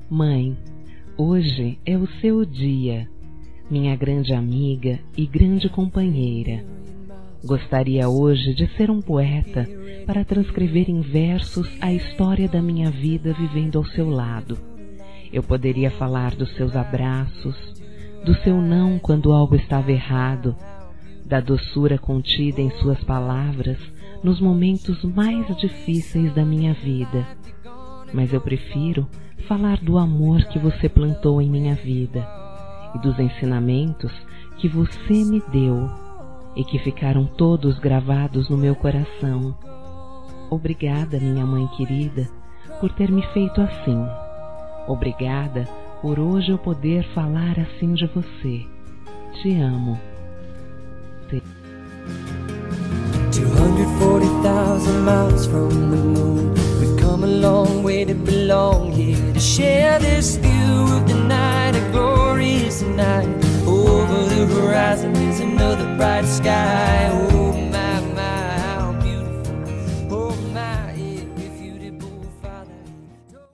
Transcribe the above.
Mãe, hoje é o seu dia, minha grande amiga e grande companheira. Gostaria hoje de ser um poeta para transcrever em versos a história da minha vida vivendo ao seu lado. Eu poderia falar dos seus abraços, do seu não quando algo estava errado, da doçura contida em suas palavras nos momentos mais difíceis da minha vida. Mas eu prefiro falar do amor que você plantou em minha vida e dos ensinamentos que você me deu e que ficaram todos gravados no meu coração. Obrigada, minha mãe querida, por ter me feito assim. Obrigada por hoje eu poder falar assim de você. Te amo. 240,000 miles from the moon, we've come a long way to belong here, to share this view of the night, a glorious night. Over the horizon is another bright sky.